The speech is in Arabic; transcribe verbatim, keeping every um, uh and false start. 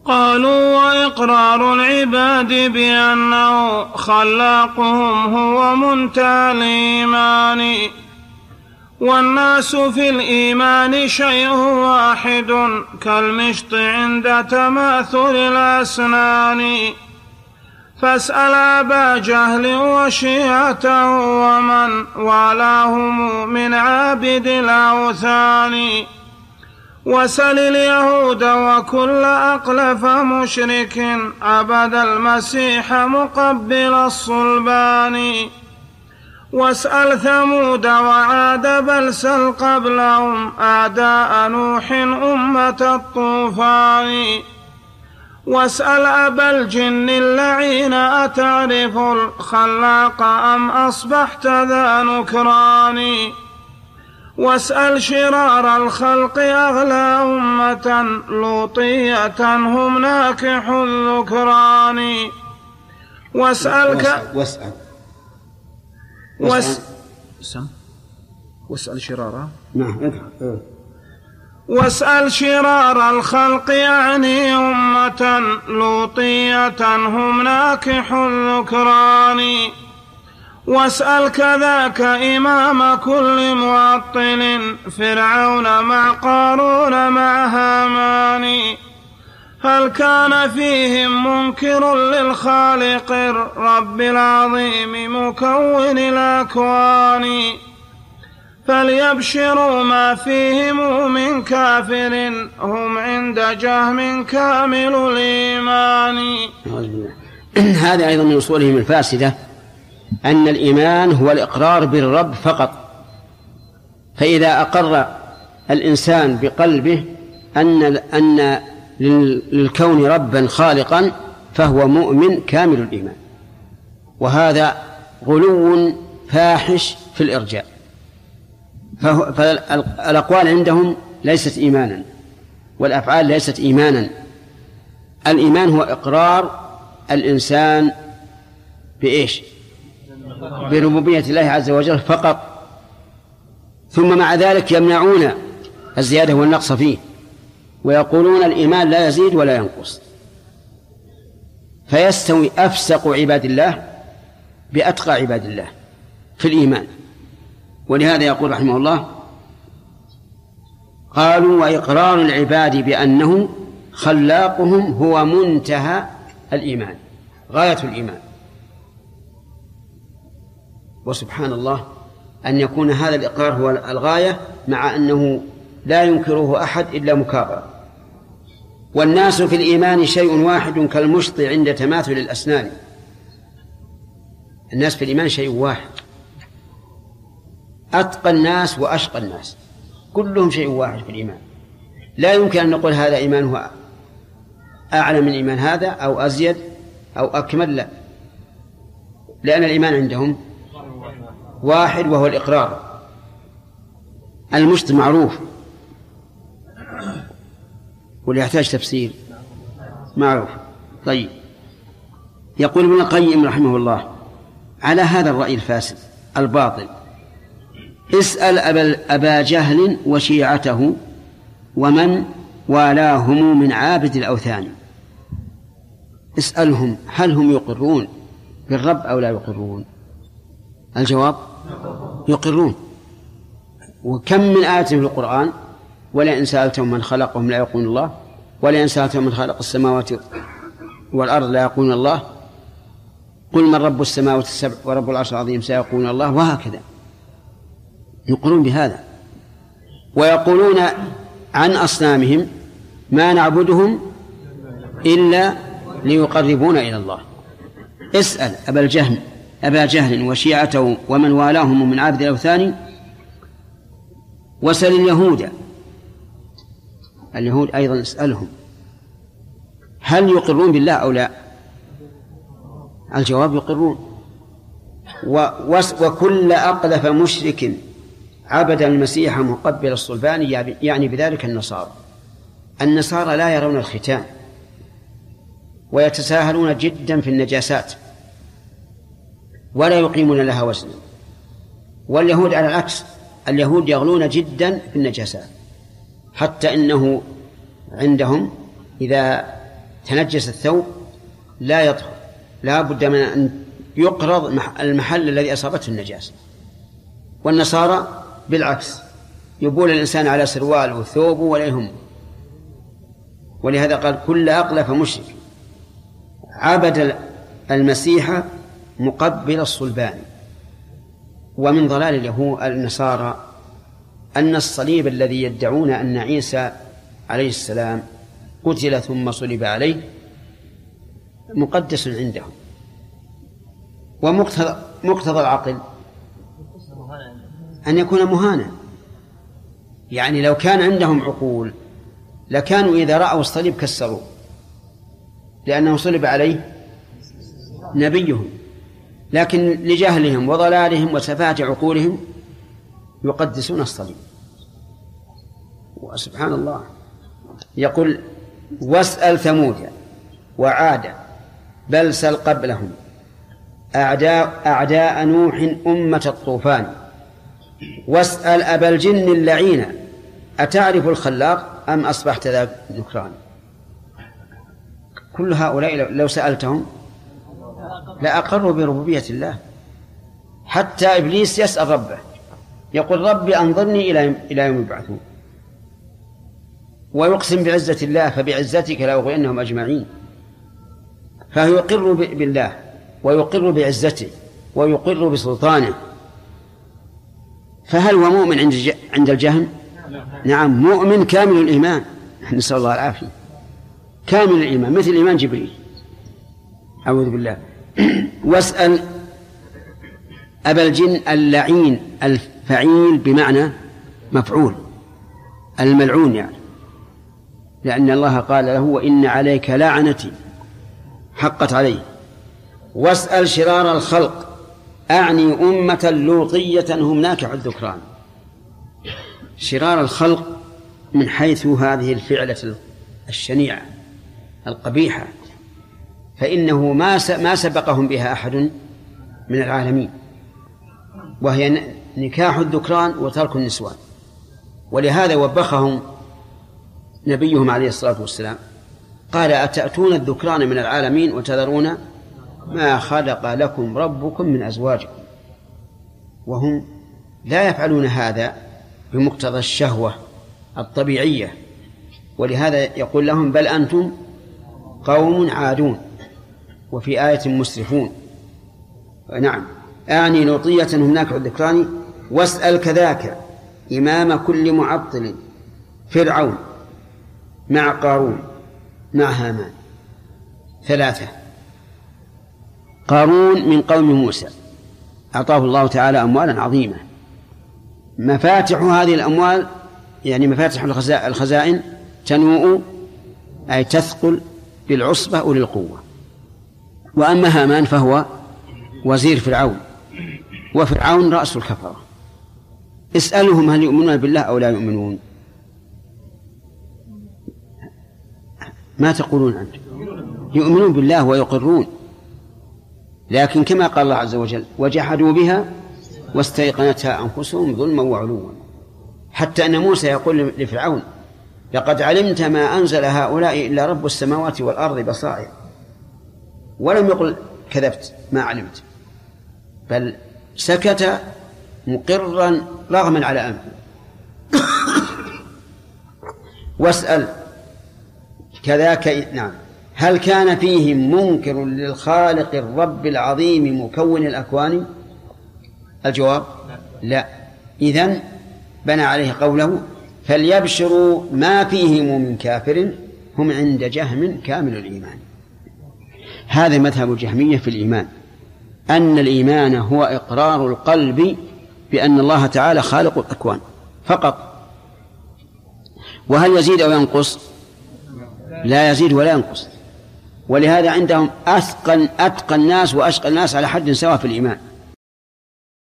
قالوا وإقرار العباد بأنه خلاقهم هو منتهى الإيمان، والناس في الإيمان شيء واحد كالمشط عند تماثل الأسنان. فاسأل أبا جهل وشيعته ومن والاهم من عابد الأوثان، وسل اليهود وكل أقلف مشرك عبد المسيح مقبل الصلبان، واسأل ثمود وعاد بل سل قبلهم أعداء نوح أمة الطوفان، واسأل أبا الجن اللعين أتعرف الخلاق أم أصبحت ذا نكران، واسأل شرار الخلق أغلى أمة لوطية هم ناكح الذكران، واسأل ك... واسأل واسأل واسأل شرارا نعم واسأل شرار الخلق يعني أمة لوطية هم ناكح الذكران، واسأل كذاك إمام كل معطل فرعون مع قارون مع هامان، هل كان فيهم منكر للخالق الرب العظيم مكون الأكوان، فليبشروا ما فيهم من كافر هم عند جهم كامل الإيمان. هذا أيضا من أصولهم الفاسدة أن الإيمان هو الإقرار بالرب فقط، فإذا أقر الإنسان بقلبه أن أن للكون ربا خالقا فهو مؤمن كامل الإيمان، وهذا غلو فاحش في الإرجاء. فالأقوال عندهم ليست إيمانا والأفعال ليست إيمانا. الإيمان هو إقرار الإنسان بإيش؟ بربوبية الله عز وجل فقط، ثم مع ذلك يمنعون الزيادة والنقص فيه، ويقولون الإيمان لا يزيد ولا ينقص. فيستوي أفسق عباد الله بأتقى عباد الله في الإيمان. ولهذا يقول رحمه الله: قالوا وإقرار العباد بأنه خلاقهم هو منتهى الإيمان، غاية الإيمان. وسبحان الله أن يكون هذا الإقرار هو الغاية مع أنه لا ينكره أحد إلا مكابرة. والناس في الإيمان شيء واحد كالمشط عند تماثل الأسنان. الناس في الإيمان شيء واحد، أتقى الناس وأشقى الناس كلهم شيء واحد في الإيمان. لا يمكن أن نقول هذا إيمانه أعلى من إيمان هذا أو أزيد أو أكمل، لا، لأن الإيمان عندهم واحد وهو الإقرار. المشط معروف ولا يحتاج تفسير؟ معروف. طيب، يقول ابن القيم رحمه الله على هذا الرأي الفاسد الباطل: اسأل أبا جهل وشيعته ومن والاهم من عابد الأوثان. اسألهم هل هم يقرون بالرب أو لا يقرون؟ الجواب: يقرون. وكم من آية في القرآن: ولئن سألتهم من خلقهم لا يقولون الله، ولئن سألتهم من خلق السماوات والأرض لا يقولون الله، قل من رب السماوات السبع ورب العرش العظيم سيقولون الله، وهكذا يقولون بهذا. ويقولون عن أصنامهم: ما نعبدهم إلا ليقربونا إلى الله. اسأل أبا الجهل أبا جهل وشيعته ومن والاهم من عابد الأوثان، وسل اليهود اليهود أيضا اسألهم هل يقرون بالله أو لا؟ الجواب: يقرون. وكل أقلف مشرك عبد المسيح مقبل الصلبان، يعني بذلك النصارى. النصارى لا يرون الختان ويتساهلون جدا في النجاسات ولا يقيمون لها وزنا. واليهود على العكس، اليهود يغلون جدا في النجاسات، حتى إنه عندهم إذا تنجس الثوب لا يطهر، لا بد من أن يقرض المحل الذي أصابته النجاسة. والنصارى بالعكس، يبول الإنسان على سروال وثوبه ولا يهم. ولهذا قال كل أقلف مشرك عبد المسيح مقبل الصلبان. ومن ضلال اليهود النصارى أن الصليب الذي يدعون أن عيسى عليه السلام قتل ثم صلب عليه مقدس عندهم. ومقتضى مقتضى العقل أن يكون مهانا. يعني لو كان عندهم عقول لكانوا إذا رأوا الصليب كسروه، لأنه صلب عليه نبيهم، لكن لجهلهم وضلالهم وسفاهة عقولهم يقدسون الصليب. وسبحان الله، يقول واسأل ثمود وعاد بل سل قبلهم أعداء, أعداء نوح أمة الطوفان، واسأل أبا الجن اللعين أتعرف الخلاق أم أصبحت ذا نكران. كل هؤلاء لو سألتهم لأقروا بربوبية الله. حتى إبليس يسأل ربه يقول ربي أنظرني إلى يوم يبعثون، ويقسم بعزة الله فبعزتك لأغوينهم أجمعين. فهو يقر بالله ويقر بعزته ويقر بسلطانه. فهل هو مؤمن عند الجهم؟ نعم، مؤمن كامل الإيمان، نسأل الله العافية، كامل الإيمان مثل إيمان جبريل، أعوذ بالله. واسأل أبا الجن اللعين، الفعيل بمعنى مفعول، الملعون يعني، لأن الله قال له وإن عليك لعنتي حقت عليه. واسأل شرار الخلق، أعني أمة لوطية هم ناكح الذكران. شرار الخلق من حيث هذه الفعلة الشنيعة القبيحة، فإنه ما ما سبقهم بها أحد من العالمين، وهي نكاح الذكران وترك النسوان. ولهذا وبخهم نبيهم عليه الصلاة والسلام قال أتأتون الذكران من العالمين وتذرون ما خلق لكم ربكم من أزواجكم. وهم لا يفعلون هذا بمقتضى الشهوة الطبيعية، ولهذا يقول لهم بل أنتم قوم عادون، وفي آية مسرفون. نعم، أعني لوطية هم ناكح الذكران. واسأل كذاك إمام كل معطل فرعون مع قارون مع هامان. ثلاثة. قارون من قوم موسى أعطاه الله تعالى أموالا عظيمة، مفاتح هذه الأموال يعني مفاتح الخزائن تنوء أي تثقل بالعصبة أولي القوة. وأما هامان فهو وزير فرعون، وفرعون رأس الكفرة. اسألهم هل يؤمنون بالله أو لا يؤمنون. ما تقولون عنه؟ يؤمنون بالله ويقرون، لكن كما قال الله عز وجل وجحدوا بها واستيقنتها أنفسهم ظلما وعلوا. حتى أن موسى يقول لفرعون لقد علمت ما أنزل هؤلاء إلا رب السماوات والأرض بصائر، ولم يقل كذبت ما علمت، بل سكت مقرا رغما على أنفه. واسأل كذاك نعم هل كان فيهم منكر للخالق الرب العظيم مكون الأكوان؟ الجواب لا. إذن بنى عليه قوله فليبشروا ما فيهم من كافر هم عند جهم كامل الإيمان. هذا مذهب الجهمية في الإيمان، أن الإيمان هو إقرار القلب بأن الله تعالى خالق الأكوان فقط. وهل يزيد أو ينقص؟ لا يزيد ولا ينقص. ولهذا عندهم أثقل أتقى الناس وأشقى الناس على حد سواء في الإيمان.